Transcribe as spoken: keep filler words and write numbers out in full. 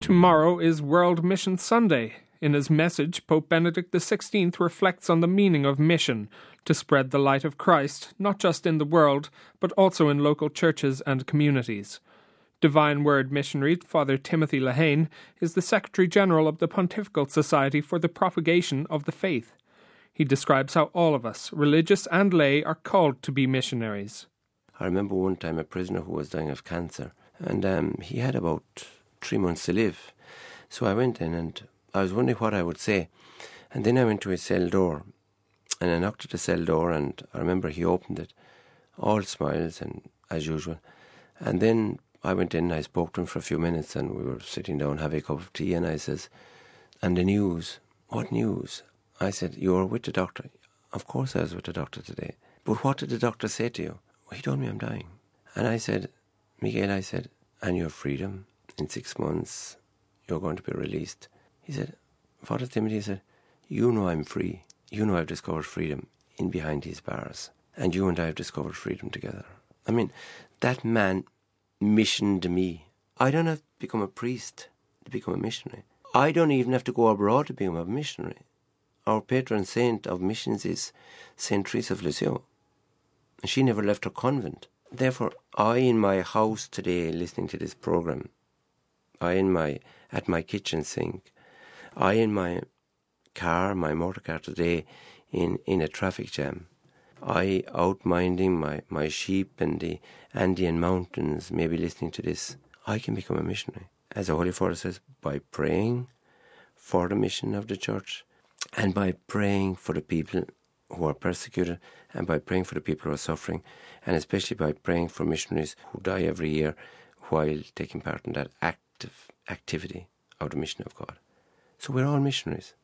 Tomorrow is World Mission Sunday. In his message, Pope Benedict the sixteenth reflects on the meaning of mission, to spread the light of Christ, not just in the world, but also in local churches and communities. Divine Word missionary Father Timothy Lehane is the Secretary General of the Pontifical Society for the Propagation of the Faith. He describes how all of us, religious and lay, are called to be missionaries. I remember one time a prisoner who was dying of cancer, and um, he had about three months to live. So I went in and I was wondering what I would say. And then I went to his cell door, and I knocked at the cell door, and I remember he opened it, all smiles and as usual. And then I went in and I spoke to him for a few minutes, and we were sitting down having a cup of tea, and I says, "And the news? What news?" I said, "You were with the doctor." "Of course I was with the doctor today." "But what did the doctor say to you?" "Well, he told me I'm dying." And I said, "Miguel," I said, "and your freedom, in six months you're going to be released." He said, "Father Timothy," he said, "you know I'm free. You know I've discovered freedom in behind these bars. And you and I have discovered freedom together." I mean, that man missioned me. I don't have to become a priest to become a missionary. I don't even have to go abroad to become a missionary. Our patron saint of missions is Saint Teresa of Lisieux. And she never left her convent. Therefore, I in my house today listening to this program, I in my at my kitchen sink, I in my car, my motor car today in, in a traffic jam, I out minding my, my sheep in the Andean mountains, maybe listening to this, I can become a missionary. As the Holy Father says, by praying for the mission of the church, and by praying for the people who are persecuted, and by praying for the people who are suffering, and especially by praying for missionaries who die every year while taking part in that active activity of the mission of God. So we're all missionaries.